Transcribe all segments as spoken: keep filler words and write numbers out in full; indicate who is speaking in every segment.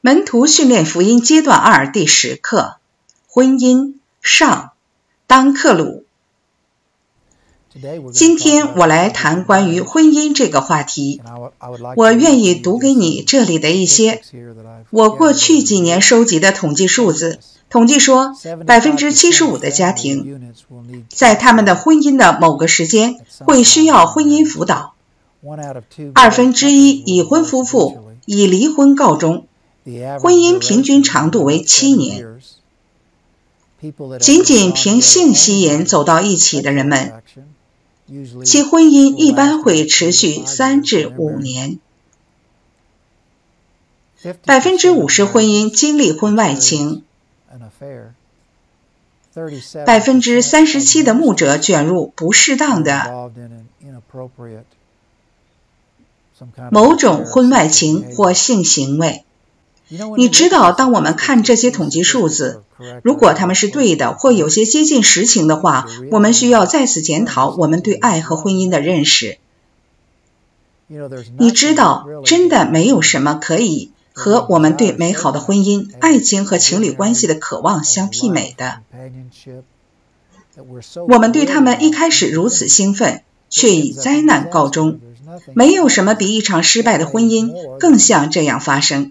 Speaker 1: 门徒训练福音阶段二第十课，婚姻上，当克鲁。今天我来谈关于婚姻这个话题。我愿意读给你这里的一些我过去几年收集的统计数字。统计说 百分之七十五 的家庭在他们的婚姻的某个时间会需要婚姻辅导，二分之一已婚夫妇以离婚告终，婚姻平均长度为七年。仅仅凭性吸引走到一起的人们，其婚姻一般会持续三至五年。百分之五十婚姻经历婚外情，百分之三十七的牧者卷入不适当的某种婚外情或性行为。你知道，当我们看这些统计数字，如果他们是对的或有些接近实情的话，我们需要再次检讨我们对爱和婚姻的认识。你知道，真的没有什么可以和我们对美好的婚姻、爱情和情侣关系的渴望相媲美的。我们对他们一开始如此兴奋，却以灾难告终。没有什么比一场失败的婚姻更像这样发生。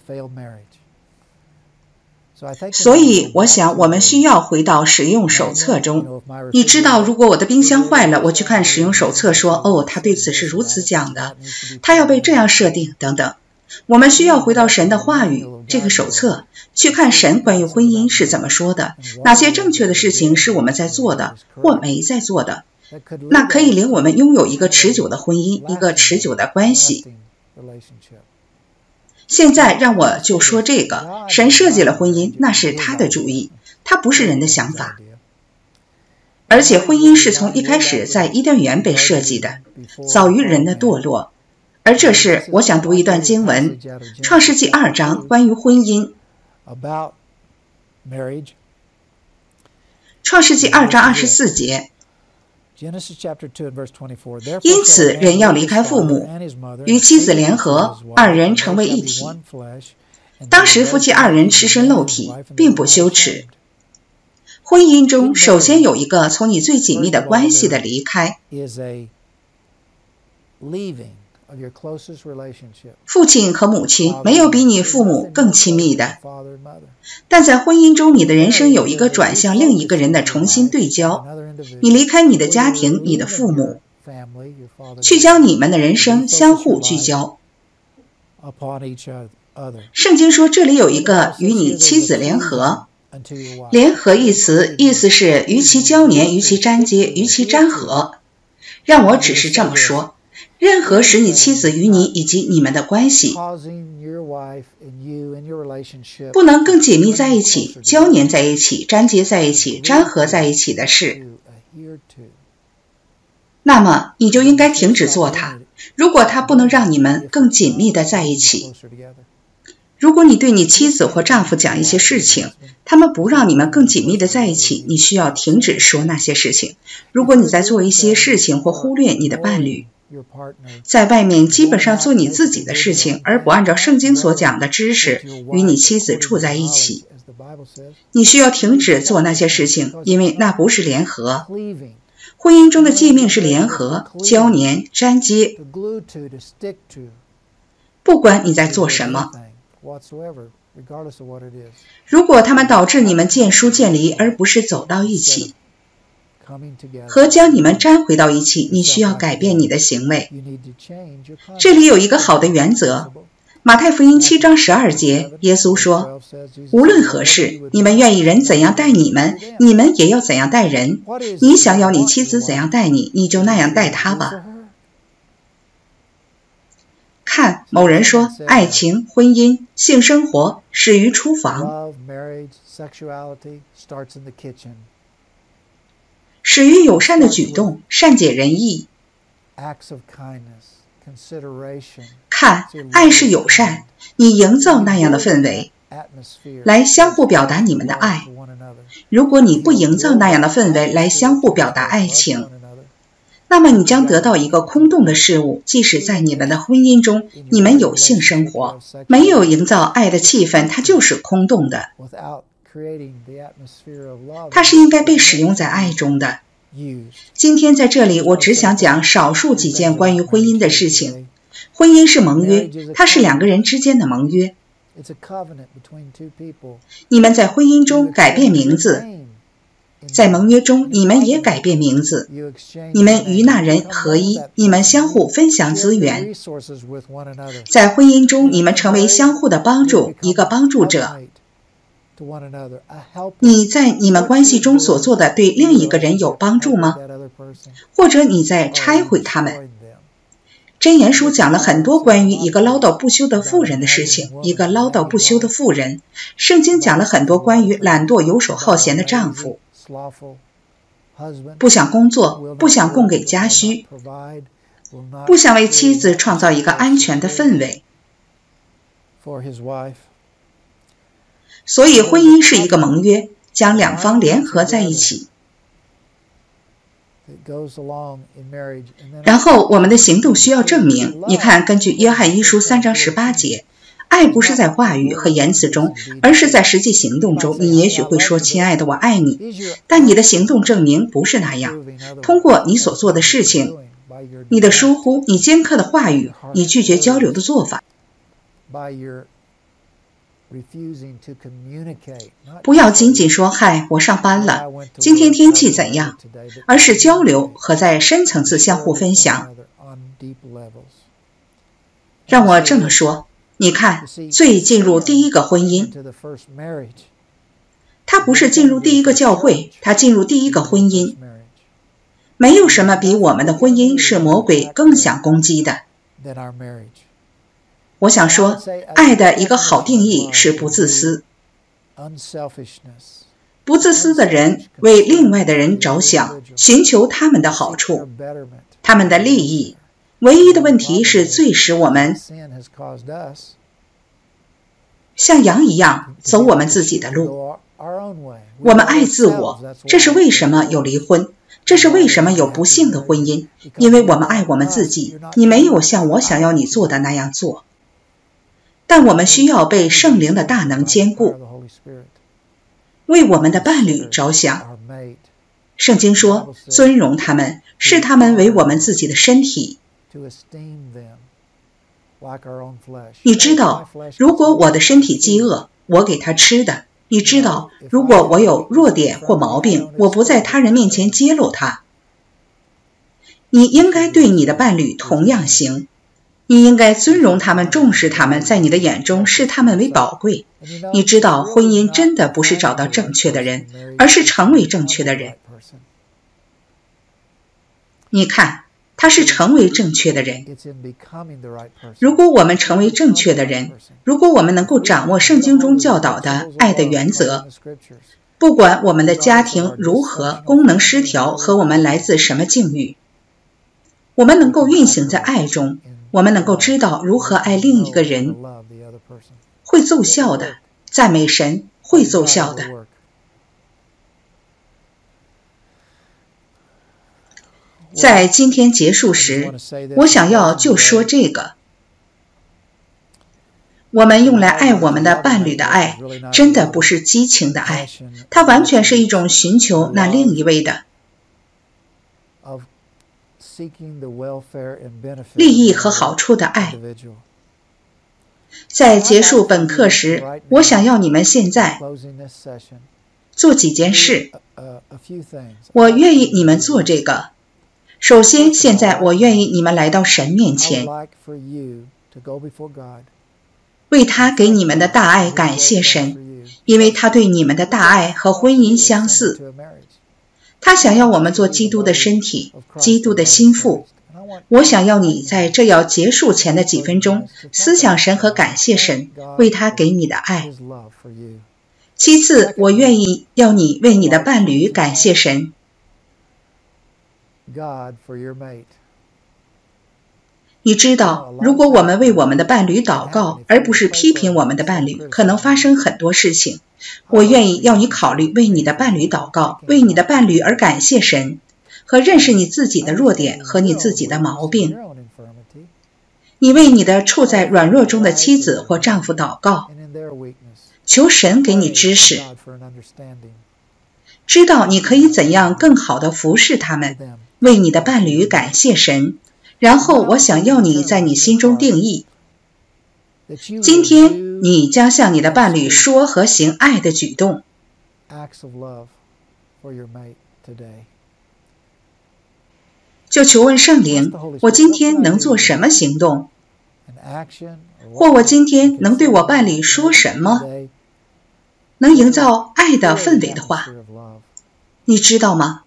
Speaker 1: 所以我想我们需要回到使用手册中。你知道，如果我的冰箱坏了，我去看使用手册说，哦，他对此是如此讲的，他要被这样设定等等。我们需要回到神的话语，这个手册，去看神关于婚姻是怎么说的，哪些正确的事情是我们在做的或没在做的，那可以令我们拥有一个持久的婚姻，一个持久的关系。现在让我就说这个，神设计了婚姻，那是他的主意，他不是人的想法。而且婚姻是从一开始在伊甸园被设计的，早于人的堕落。而这是我想读一段经文，创世纪二章关于婚姻。创世纪二章二十四节，因此人要离开父母，与妻子联合，二人成为一体。当时夫妻二人赤身露体，并不羞耻。婚姻中首先有一个从你最紧密的关系的离开。父亲和母亲没有比你父母更亲密的，但在婚姻中，你的人生有一个转向另一个人的重新对焦。你离开你的家庭，你的父母，去将你们的人生相互聚焦。圣经说这里有一个与你妻子联合。联合一词意思是与其交粘，与其粘接，与其粘合。让我只是这么说，任何使你妻子与你以及你们的关系不能更紧密在一起，交粘在一起，粘接在一起，粘合在一起的事，那么你就应该停止做它。如果它不能让你们更紧密的在一起，如果你对你妻子或丈夫讲一些事情，他们不让你们更紧密的在一起，你需要停止说那些事情。如果你在做一些事情或忽略你的伴侣，在外面基本上做你自己的事情，而不按照圣经所讲的知识与你妻子住在一起，你需要停止做那些事情，因为那不是联合。婚姻中的诫命是联合、交粘、粘接。不管你在做什么，如果他们导致你们渐疏渐离，而不是走到一起，和将你们粘回到一起，你需要改变你的行为。这里有一个好的原则，马太福音七章十二节，耶稣说，无论何事，你们愿意人怎样待你们，你们也要怎样待人。你想要你妻子怎样待你，你就那样待她吧。看，某人说，爱情、婚姻、性生活始于厨房，始于友善的举动，善解人意。看，爱是友善，你营造那样的氛围，来相互表达你们的爱。如果你不营造那样的氛围来相互表达爱情， 那么你将得到一个空洞的事物，即使在你们的婚姻中，你们有性生活，没有营造爱的气氛，它就是空洞的。它是应该被使用在爱中的。今天在这里，我只想讲少数几件关于婚姻的事情。婚姻是盟约，它是两个人之间的盟约。你们在婚姻中改变名字，在盟约中你们也改变名字，你们与那人合一，你们相互分享资源。在婚姻中你们成为相互的帮助，一个帮助者。你在你们关系中所做的对另一个人有帮助吗？或者你在拆毁他们？箴言书讲了很多关于一个唠叨不休的妇人的事情，一个唠叨不休的妇人。圣经讲了很多关于懒惰游手好闲的丈夫，不想工作，不想供给家需，不想为妻子创造一个安全的氛围。所以婚姻是一个盟约，将两方联合在一起。然后我们的行动需要证明。你看，根据约翰一书三章十八节，爱不是在话语和言辞中，而是在实际行动中。你也许会说，亲爱的，我爱你，但你的行动证明不是那样。通过你所做的事情，你的疏忽，你尖刻的话语，你拒绝交流的做法，不要仅仅说嗨，我上班了，今天天气怎样，而是交流和在深层次相互分享。让我这么说，你看，罪进入第一个婚姻，它不是进入第一个教会，它进入第一个婚姻。没有什么比我们的婚姻是魔鬼更想攻击的。我想说，爱的一个好定义是不自私。不自私的人为另外的人着想，寻求他们的好处，他们的利益。唯一的问题是，罪使我们像羊一样走我们自己的路。我们爱自我，这是为什么有离婚，这是为什么有不幸的婚姻，因为我们爱我们自己。你没有像我想要你做的那样做。但我们需要被圣灵的大能坚固，为我们的伴侣着想。圣经说，尊荣他们，视他们为我们自己的身体。你知道，如果我的身体饥饿，我给他吃的。你知道，如果我有弱点或毛病，我不在他人面前揭露他。你应该对你的伴侣同样行。你应该尊荣他们，重视他们，在你的眼中视他们为宝贵。你知道，婚姻真的不是找到正确的人，而是成为正确的人。你看，他是成为正确的人。如果我们成为正确的人，如果我们能够掌握圣经中教导的爱的原则，不管我们的家庭如何功能失调和我们来自什么境遇，我们能够运行在爱中。我们能够知道如何爱另一个人，会奏效的。赞美神，会奏效的。在今天结束时，我想要就说这个。我们用来爱我们的伴侣的爱，真的不是激情的爱，它完全是一种寻求那另一位的利益和好处的爱。在结束本课时，我想要你们现在做几件事。我愿意你们做这个。首先，现在我愿意你们来到神面前，为他给你们的大爱感谢神，因为他对你们的大爱和婚姻相似。他想要我们做基督的身体，基督的心腹。我想要你在这要结束前的几分钟，思想神和感谢神，为他给你的爱。其次，我愿意要你为你的伴侣感谢神。你知道，如果我们为我们的伴侣祷告，而不是批评我们的伴侣，可能发生很多事情。我愿意要你考虑为你的伴侣祷告，为你的伴侣而感谢神。 和认识你自己的弱点和你自己的毛病。你为你的处在软弱中的妻子或丈夫祷告，求神给你知识，知道你可以怎样更好地服侍他们，为你的伴侣感谢神。然后我想要你在你心中定义，今天你将向你的伴侣说和行爱的举动。就求问圣灵，我今天能做什么行动？或我今天能对我伴侣说什么？能营造爱的氛围的话，你知道吗？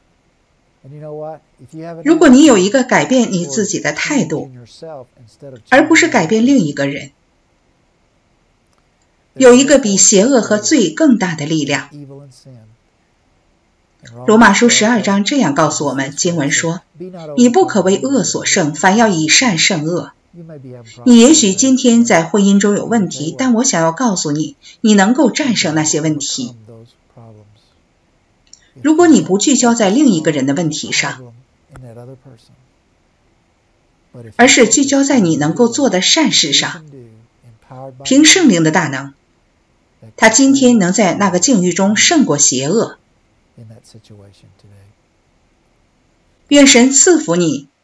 Speaker 1: 如果你有一个改变你自己的态度，而不是改变另一个人，有一个比邪恶和罪更大的力量。罗马书十二章这样告诉我们，经文说，你不可为恶所胜，反要以善胜恶。你也许今天在婚姻中有问题，但我想要告诉你，你能够战胜那些问题。如果你不聚焦在另一个人的问题上，而是聚焦在你能够做的善事上，凭圣灵的大能，他今天能在那个境遇中胜过邪恶。愿神赐福你，